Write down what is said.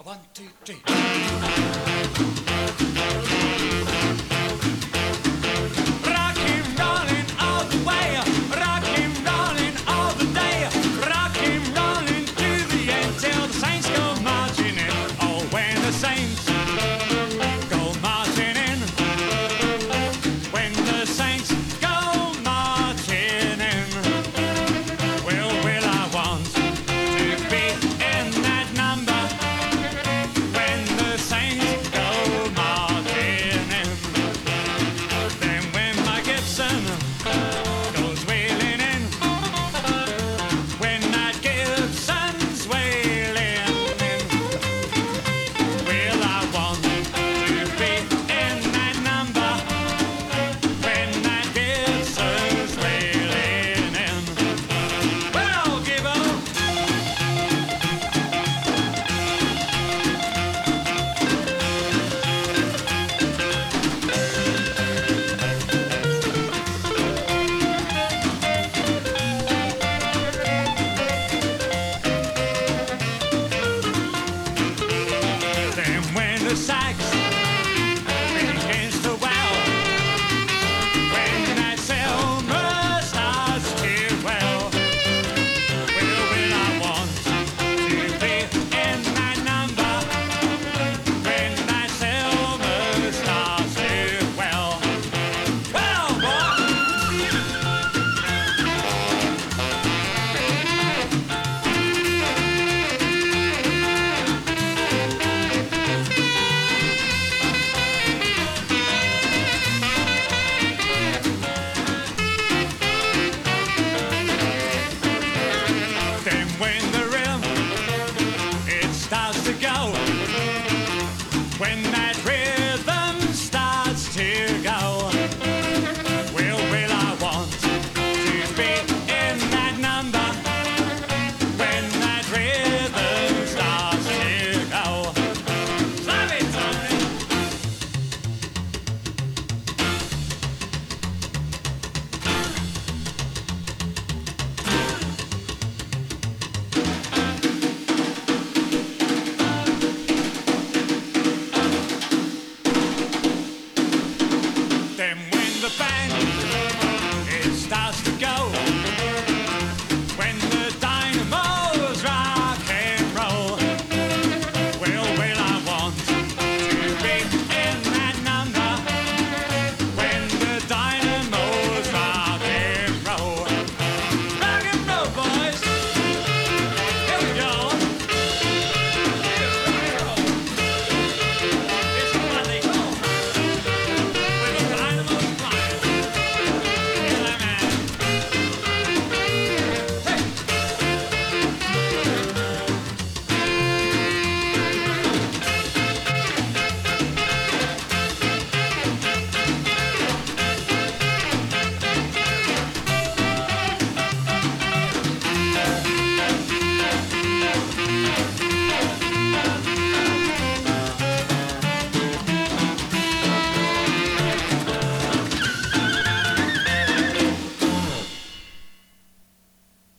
One, two, three. Rockin', rollin' all the way, rockin', rollin' all the day, rockin', rollin' to the end till the saints go marching in. Oh, when the saints go marching in, when the saints go marching in, well, will I want to be in that number when the saints go marching in. Then when my Gibson goes wailing in, when that Gibson's wailing in, will I want to be in that number when that Gibson's wailing in? Well, Gibbo. Then when the sax begins to wow, when that silver starts to well, will I want to be in that number when that silver starts to well? Well, then when the rhythm it starts to go,